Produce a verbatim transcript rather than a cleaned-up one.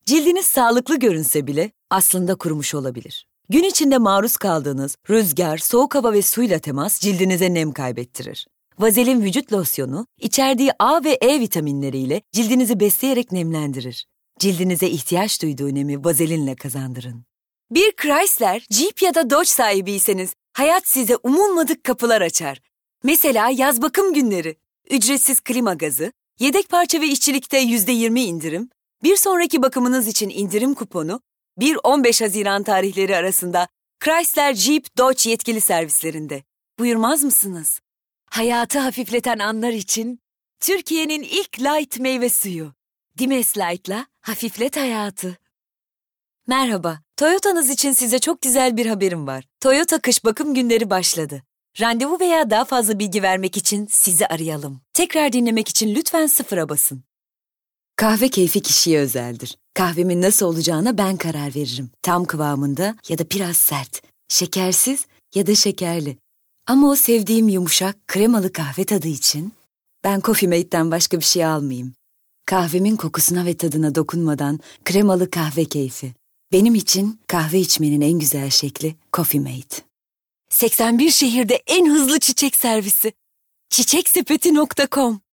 Cildiniz sağlıklı görünse bile aslında kurumuş olabilir. Gün içinde maruz kaldığınız rüzgar, soğuk hava ve suyla temas cildinize nem kaybettirir. Vazelin vücut losyonu, içerdiği A ve E vitaminleriyle cildinizi besleyerek nemlendirir. Cildinize ihtiyaç duyduğu nemi vazelinle kazandırın. Bir Chrysler, Jeep ya da Dodge sahibiyseniz hayat size umulmadık kapılar açar. Mesela yaz bakım günleri, ücretsiz klima gazı, yedek parça ve işçilikte yüzde yirmi indirim, bir sonraki bakımınız için indirim kuponu, bir on beş Haziran tarihleri arasında Chrysler Jeep Dodge yetkili servislerinde. Buyurmaz mısınız? Hayatı hafifleten anlar için Türkiye'nin ilk light meyve suyu. Dimes Light'la hafiflet hayatı. Merhaba, Toyota'nız için size çok güzel bir haberim var. Toyota kış bakım günleri başladı. Randevu veya daha fazla bilgi vermek için sizi arayalım. Tekrar dinlemek için lütfen sıfıra basın. Kahve keyfi kişiye özeldir. Kahvemin nasıl olacağına ben karar veririm. Tam kıvamında ya da biraz sert. Şekersiz ya da şekerli. Ama o sevdiğim yumuşak, kremalı kahve tadı için ben Coffee Mate'den başka bir şey almayayım. Kahvemin kokusuna ve tadına dokunmadan kremalı kahve keyfi. Benim için kahve içmenin en güzel şekli Coffee Mate. seksen bir şehirde en hızlı çiçek servisi. çiçek sepeti nokta com